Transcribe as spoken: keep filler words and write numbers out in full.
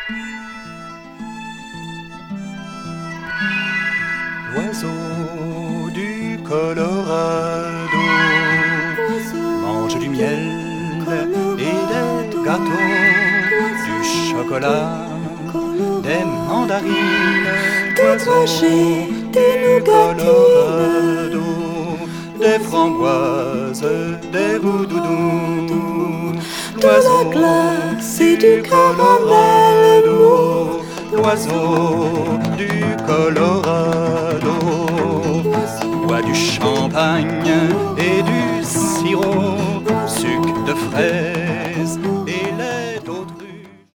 L'oiseau du Colorado mange du miel et des gâteaux, du chocolat, des mandarines, des dragées, des Colorado, des framboises, des roudoudous, de la glace et du caramel, l'oiseau du